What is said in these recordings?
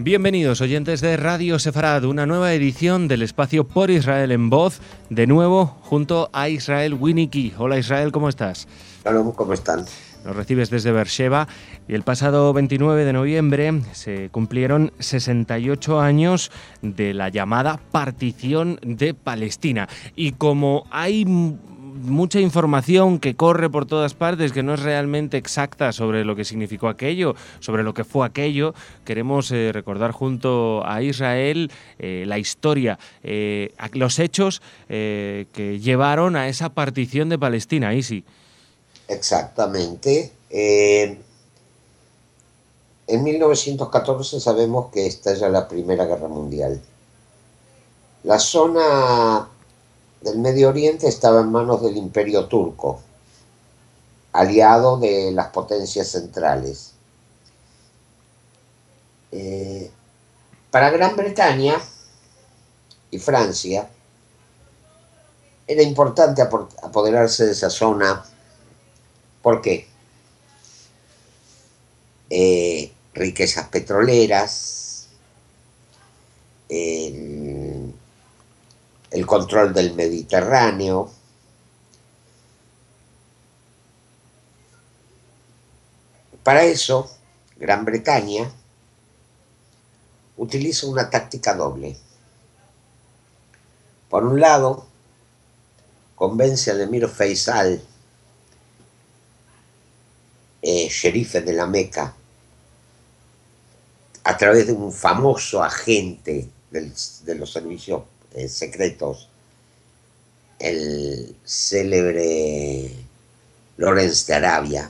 Bienvenidos oyentes de Radio Sefarad, una nueva edición del espacio Por Israel en Voz, de nuevo junto a Israel Winnicki. Hola Israel, ¿cómo estás? Hola, ¿cómo están? Nos recibes desde Beersheba y el pasado 29 de noviembre se cumplieron 68 años de la llamada partición de Palestina. Y como hay mucha información que corre por todas partes, que no es realmente exacta sobre lo que significó aquello, sobre lo que fue aquello, queremos recordar junto a Israel la historia, los hechos que llevaron a esa partición de Palestina. Isi. Exactamente. En 1914 sabemos que estalla la Primera Guerra Mundial. La zona del Medio Oriente estaba en manos del Imperio Turco, aliado de las potencias centrales. Para Gran Bretaña y Francia era importante apoderarse de esa zona. ¿Por qué? Riquezas petroleras, el control del Mediterráneo. Para eso, Gran Bretaña utiliza una táctica doble. Por un lado, convence al emir Faisal, sherife de la Meca, a través de un famoso agente de los servicios secretos, el célebre Lawrence de Arabia,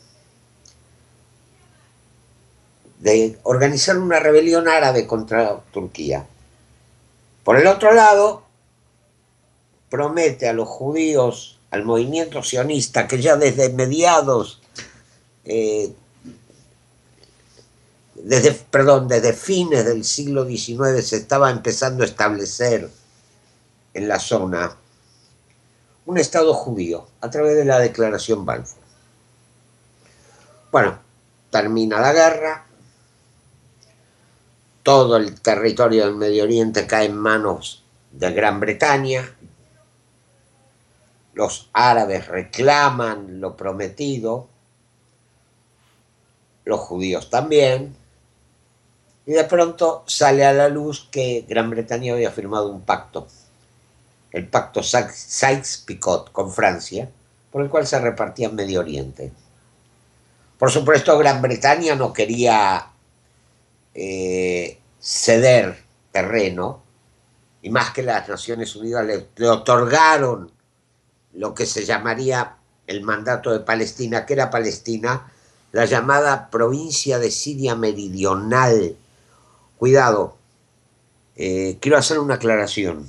de organizar una rebelión árabe contra Turquía. Por el otro lado, promete a los judíos, al movimiento sionista, que ya desde mediados, desde fines del siglo XIX se estaba empezando a establecer en la zona un Estado judío a través de la Declaración Balfour. Bueno, termina la guerra, todo el territorio del Medio Oriente cae en manos de Gran Bretaña, los árabes reclaman lo prometido, los judíos también, y de pronto sale a la luz que Gran Bretaña había firmado un pacto, el pacto Sykes-Picot con Francia, por el cual se repartía en Medio Oriente. Por supuesto, Gran Bretaña no quería ceder terreno, y más que las Naciones Unidas le otorgaron lo que se llamaría el mandato de Palestina, que era Palestina, la llamada provincia de Siria Meridional. Cuidado, quiero hacer una aclaración.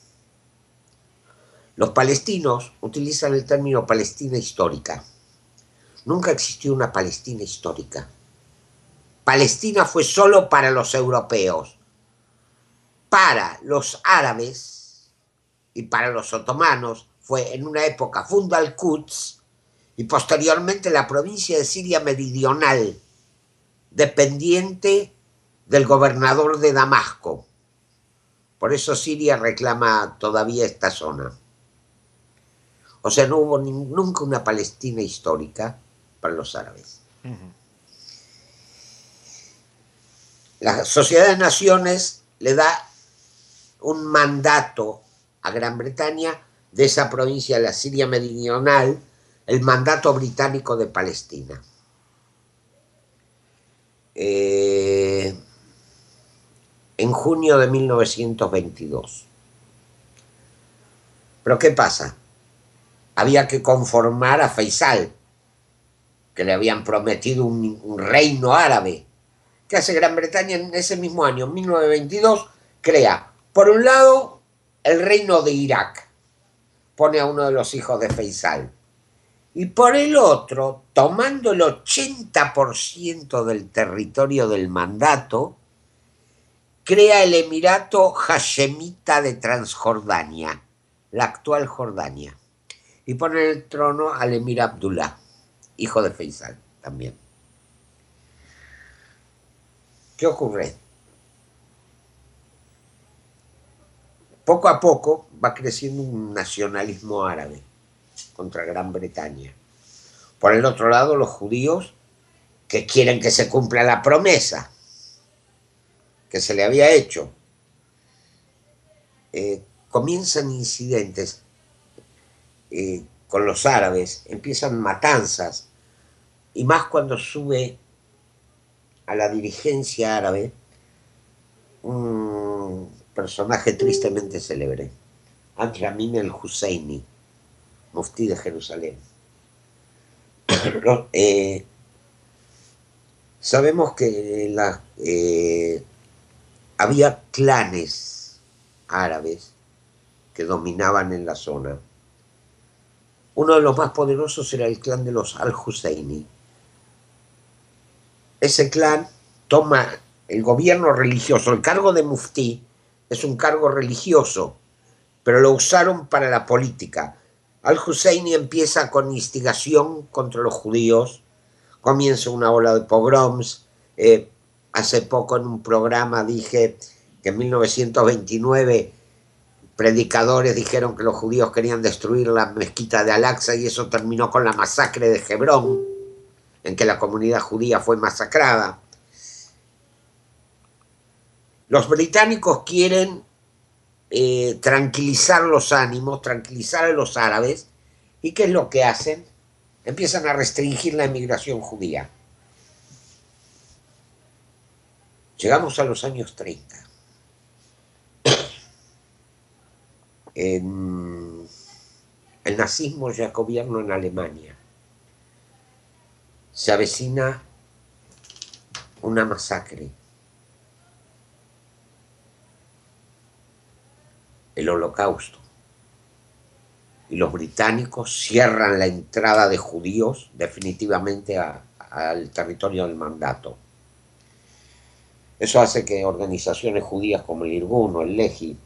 Los palestinos utilizan el término Palestina histórica. Nunca existió una Palestina histórica. Palestina fue solo para los europeos. Para los árabes y para los otomanos fue en una época Fund al-Quds y posteriormente la provincia de Siria Meridional, dependiente del gobernador de Damasco. Por eso Siria reclama todavía esta zona. O sea, no hubo nunca una Palestina histórica para los árabes. La Sociedad de Naciones le da un mandato a Gran Bretaña de esa provincia de la Siria Meridional, el mandato británico de Palestina. En junio de 1922. Pero ¿qué pasa? Había que conformar a Faisal, que le habían prometido un reino árabe. ¿Qué hace Gran Bretaña en ese mismo año, en 1922? Crea, por un lado, el reino de Irak. Pone a uno de los hijos de Faisal. Y por el otro, tomando el 80% del territorio del mandato, crea el Emirato Hashemita de Transjordania, la actual Jordania. Y pone en el trono al emir Abdullah, hijo de Faisal también. ¿Qué ocurre? poco a poco va creciendo un nacionalismo árabe contra Gran Bretaña. Por el otro lado, los judíos que quieren que se cumpla la promesa que se le había hecho. Comienzan incidentes con los árabes, empiezan matanzas, y más cuando sube a la dirigencia árabe un personaje tristemente célebre, Al-Ramin el-Husseini, muftí de Jerusalén. Sabemos que había clanes árabes que dominaban en la zona. Uno de los más poderosos era el clan de los Al-Husseini. Ese clan toma el gobierno religioso. El cargo de muftí es un cargo religioso, pero lo usaron para la política. Al-Husseini empieza con instigación contra los judíos, comienza una ola de pogroms. Hace poco en un programa dije que en 1929 predicadores dijeron que los judíos querían destruir la mezquita de Al-Aqsa y eso terminó con la masacre de Hebrón, en que la comunidad judía fue masacrada. Los británicos quieren tranquilizar los ánimos, tranquilizar a los árabes, ¿y qué es lo que hacen? Empiezan a restringir la emigración judía. Llegamos a los años 30. El nazismo ya gobierna en Alemania. Se avecina una masacre. El Holocausto. Y los británicos cierran la entrada de judíos definitivamente al territorio del mandato. Eso hace que organizaciones judías como el Irgun o el Lehi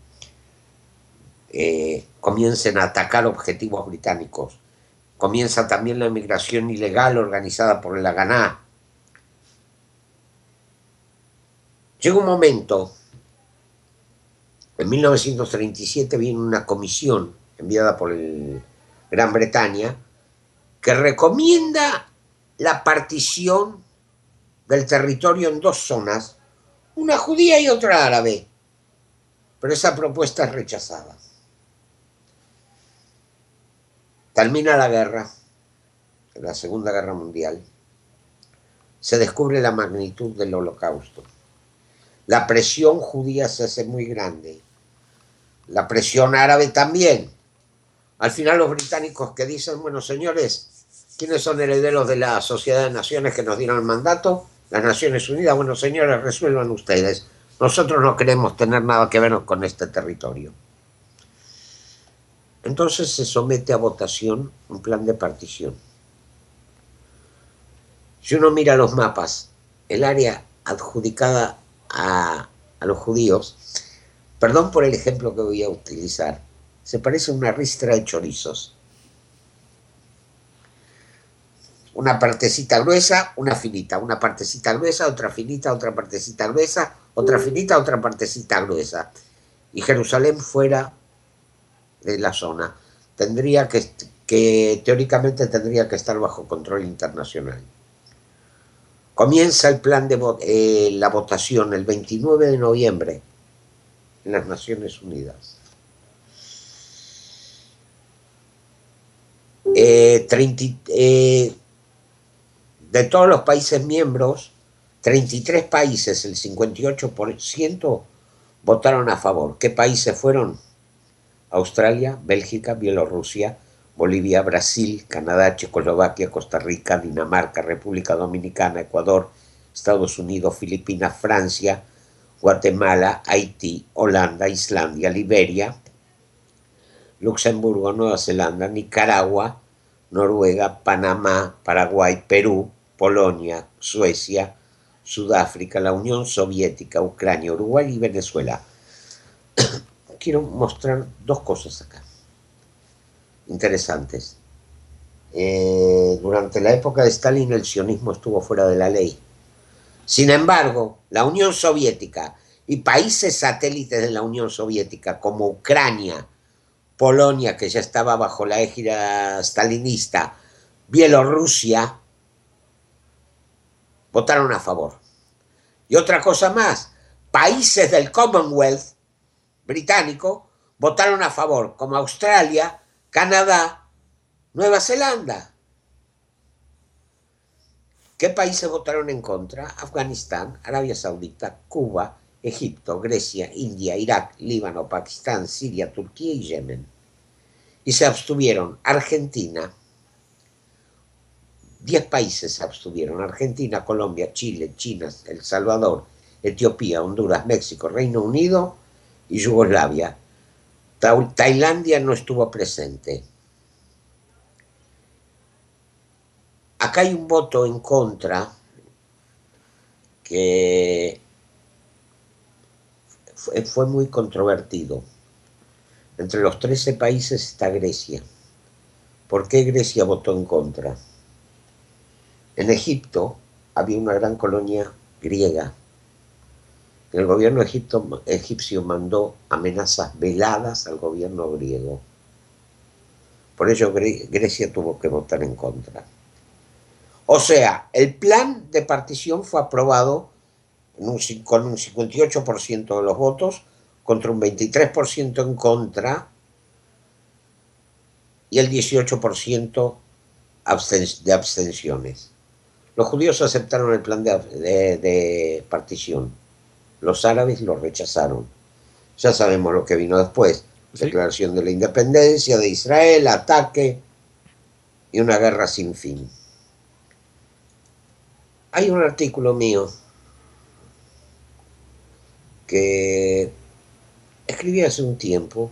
comiencen a atacar objetivos británicos. Comienza también la emigración ilegal organizada por el Haganá. Llega un momento, en 1937 viene una comisión enviada por Gran Bretaña que recomienda la partición del territorio en dos zonas, una judía y otra árabe, pero esa propuesta es rechazada. Termina la guerra, la Segunda Guerra Mundial, se descubre la magnitud del Holocausto. La presión judía se hace muy grande, la presión árabe también. Al final los británicos que dicen, bueno señores, ¿quiénes son herederos de la Sociedad de Naciones que nos dieron el mandato? Las Naciones Unidas. Bueno señores, resuelvan ustedes. Nosotros no queremos tener nada que ver con este territorio. Entonces se somete a votación un plan de partición. Si uno mira los mapas, el área adjudicada a los judíos, perdón por el ejemplo que voy a utilizar, se parece a una ristra de chorizos. Una partecita gruesa, una finita, una partecita gruesa, otra finita, otra partecita gruesa, otra finita, otra partecita gruesa. Y Jerusalén fuera de la zona. Tendría que teóricamente tendría que estar bajo control internacional. Comienza el plan de la votación el 29 de noviembre en las Naciones Unidas. De todos los países miembros, 33 países, el 58%, votaron a favor. ¿Qué países fueron? Australia, Bélgica, Bielorrusia, Bolivia, Brasil, Canadá, Checoslovaquia, Costa Rica, Dinamarca, República Dominicana, Ecuador, Estados Unidos, Filipinas, Francia, Guatemala, Haití, Holanda, Islandia, Liberia, Luxemburgo, Nueva Zelanda, Nicaragua, Noruega, Panamá, Paraguay, Perú, Polonia, Suecia, Sudáfrica, la Unión Soviética, Ucrania, Uruguay y Venezuela. Quiero mostrar dos cosas acá, interesantes. Durante la época de Stalin el sionismo estuvo fuera de la ley. Sin embargo, la Unión Soviética y países satélites de la Unión Soviética, como Ucrania, Polonia, que ya estaba bajo la égida stalinista, Bielorrusia, votaron a favor. Y otra cosa más, países del Commonwealth británico votaron a favor, como Australia, Canadá, Nueva Zelanda. ¿Qué países votaron en contra? Afganistán, Arabia Saudita, Cuba, Egipto, Grecia, India, Irak, Líbano, Pakistán, Siria, Turquía y Yemen. Y se abstuvieron Argentina, 10 países se abstuvieron: Argentina, Colombia, Chile, China, El Salvador, Etiopía, Honduras, México, Reino Unido y Yugoslavia. Tailandia no estuvo presente. Acá hay un voto en contra que fue muy controvertido. Entre los 13 países está Grecia. ¿Por qué Grecia votó en contra? En Egipto había una gran colonia griega. El gobierno egipcio mandó amenazas veladas al gobierno griego. Por ello Grecia tuvo que votar en contra. O sea, el plan de partición fue aprobado con un 58% de los votos contra un 23% en contra y el 18% de abstenciones. Los judíos aceptaron el plan de partición. Los árabes lo rechazaron. Ya sabemos lo que vino después. Sí. Declaración de la independencia de Israel, ataque y una guerra sin fin. Hay un artículo mío que escribí hace un tiempo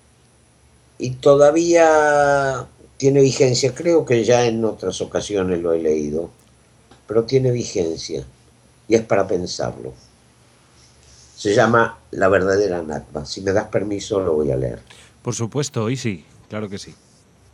y todavía tiene vigencia. Creo que ya en otras ocasiones lo he leído, pero tiene vigencia y es para pensarlo. Se llama La verdadera Nakba. Si me das permiso, lo voy a leer. Por supuesto, y sí, claro que sí.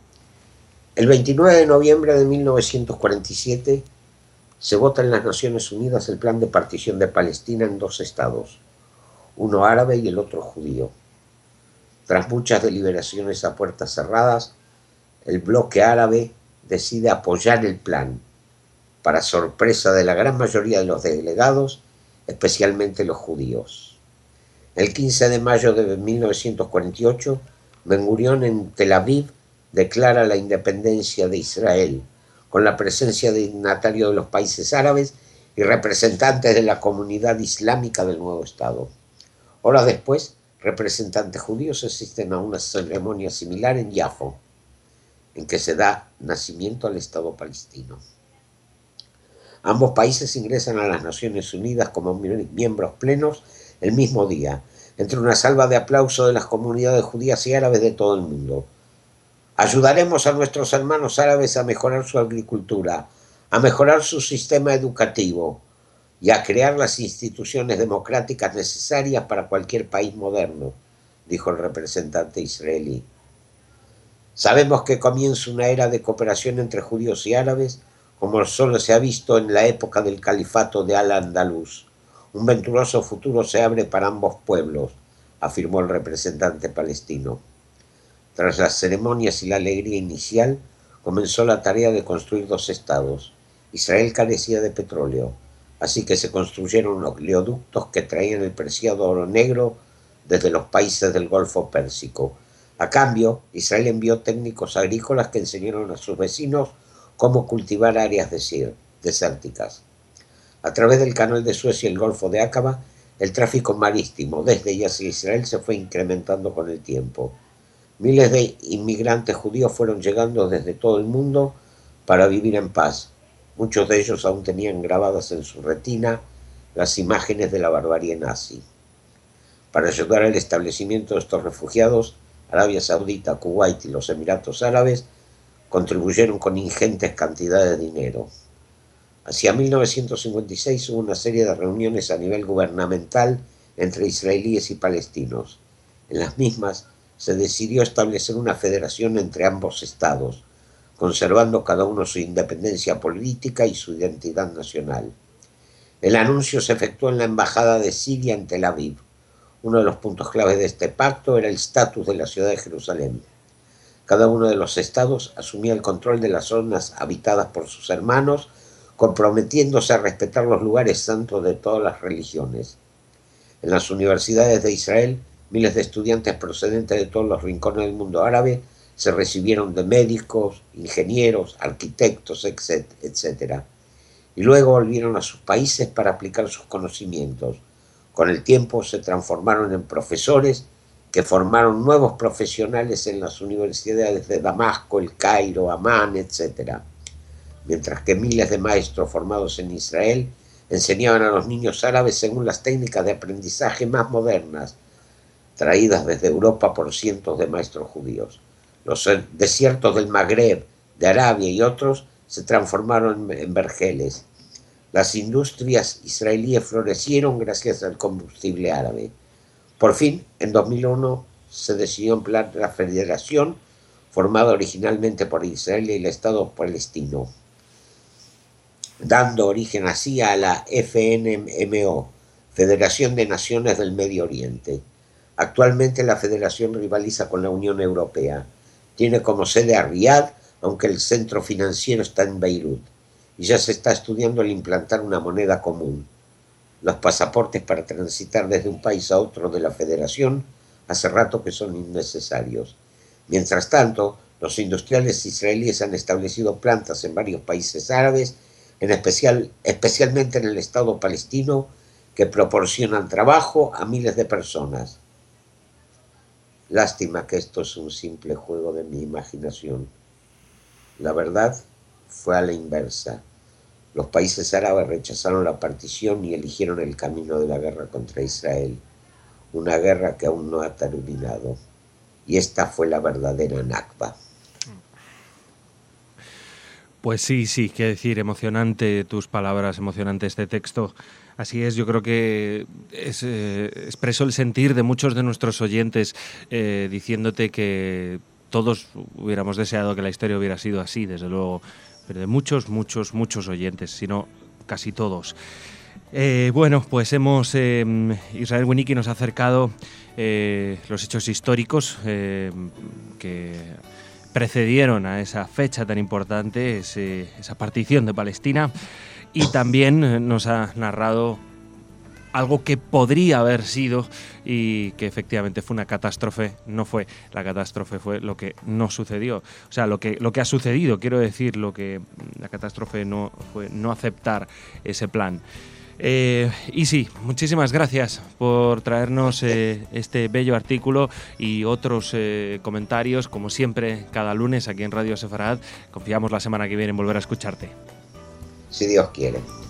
El 29 de noviembre de 1947 se vota en las Naciones Unidas el plan de partición de Palestina en 2 estados, uno árabe y el otro judío. Tras muchas deliberaciones a puertas cerradas, el bloque árabe decide apoyar el plan, para sorpresa de la gran mayoría de los delegados, especialmente los judíos. El 15 de mayo de 1948, Ben Gurión en Tel Aviv declara la independencia de Israel, con la presencia dignatario de los países árabes y representantes de la comunidad islámica del nuevo Estado. Horas después, representantes judíos asisten a una ceremonia similar en Yafo, en que se da nacimiento al Estado palestino. Ambos países ingresan a las Naciones Unidas como miembros plenos el mismo día, entre una salva de aplauso de las comunidades judías y árabes de todo el mundo. Ayudaremos a nuestros hermanos árabes a mejorar su agricultura, a mejorar su sistema educativo y a crear las instituciones democráticas necesarias para cualquier país moderno, dijo el representante israelí. Sabemos que comienza una era de cooperación entre judíos y árabes, como solo se ha visto en la época del califato de Al-Andalus. Un venturoso futuro se abre para ambos pueblos, afirmó el representante palestino. Tras las ceremonias y la alegría inicial, comenzó la tarea de construir 2 estados. Israel carecía de petróleo, así que se construyeron oleoductos que traían el preciado oro negro desde los países del Golfo Pérsico. A cambio, Israel envió técnicos agrícolas que enseñaron a sus vecinos cómo cultivar áreas desérticas. A través del canal de Suez y el Golfo de Aqaba, el tráfico marítimo desde y hacia Israel se fue incrementando con el tiempo. Miles de inmigrantes judíos fueron llegando desde todo el mundo para vivir en paz. Muchos de ellos aún tenían grabadas en su retina las imágenes de la barbarie nazi. Para ayudar al establecimiento de estos refugiados, Arabia Saudita, Kuwait y los Emiratos Árabes contribuyeron con ingentes cantidades de dinero. Hacia 1956 hubo una serie de reuniones a nivel gubernamental entre israelíes y palestinos. En las mismas se decidió establecer una federación entre ambos estados, conservando cada uno su independencia política y su identidad nacional. El anuncio se efectuó en la embajada de Siria en Tel Aviv. Uno de los puntos clave de este pacto era el estatus de la ciudad de Jerusalén. Cada uno de los estados asumía el control de las zonas habitadas por sus hermanos, comprometiéndose a respetar los lugares santos de todas las religiones. En las universidades de Israel, miles de estudiantes procedentes de todos los rincones del mundo árabe se recibieron de médicos, ingenieros, arquitectos, etc. Y luego volvieron a sus países para aplicar sus conocimientos. Con el tiempo se transformaron en profesores que formaron nuevos profesionales en las universidades de Damasco, El Cairo, Amán, etc. Mientras que miles de maestros formados en Israel enseñaban a los niños árabes según las técnicas de aprendizaje más modernas, traídas desde Europa por cientos de maestros judíos. Los desiertos del Magreb, de Arabia y otros se transformaron en vergeles. Las industrias israelíes florecieron gracias al combustible árabe. Por fin, en 2001, se decidió emplear la federación formada originalmente por Israel y el Estado palestino, dando origen así a la FNMO, Federación de Naciones del Medio Oriente. Actualmente la federación rivaliza con la Unión Europea. Tiene como sede a Riad, aunque el centro financiero está en Beirut, y ya se está estudiando el implantar una moneda común. Los pasaportes para transitar desde un país a otro de la federación hace rato que son innecesarios. Mientras tanto, los industriales israelíes han establecido plantas en varios países árabes, especialmente en el Estado palestino, que proporcionan trabajo a miles de personas. Lástima que esto es un simple juego de mi imaginación. La verdad fue a la inversa. Los países árabes rechazaron la partición y eligieron el camino de la guerra contra Israel, una guerra que aún no ha terminado. Y esta fue la verdadera Nakba. Pues sí, qué decir, emocionante tus palabras, emocionante este texto. Así es, yo creo que expreso el sentir de muchos de nuestros oyentes diciéndote que todos hubiéramos deseado que la historia hubiera sido así, desde luego, pero de muchos oyentes, si no casi todos. Bueno, pues Israel Winnicki nos ha acercado los hechos históricos que precedieron a esa fecha tan importante, esa partición de Palestina, y también nos ha narrado algo que podría haber sido y que efectivamente fue una catástrofe. No fue la catástrofe, fue lo que no sucedió. O sea, lo que ha sucedido, quiero decir, la catástrofe no fue no aceptar ese plan. Y sí, muchísimas gracias por traernos este bello artículo y otros comentarios, como siempre, cada lunes aquí en Radio Sefarad. Confiamos la semana que viene en volver a escucharte. Si Dios quiere.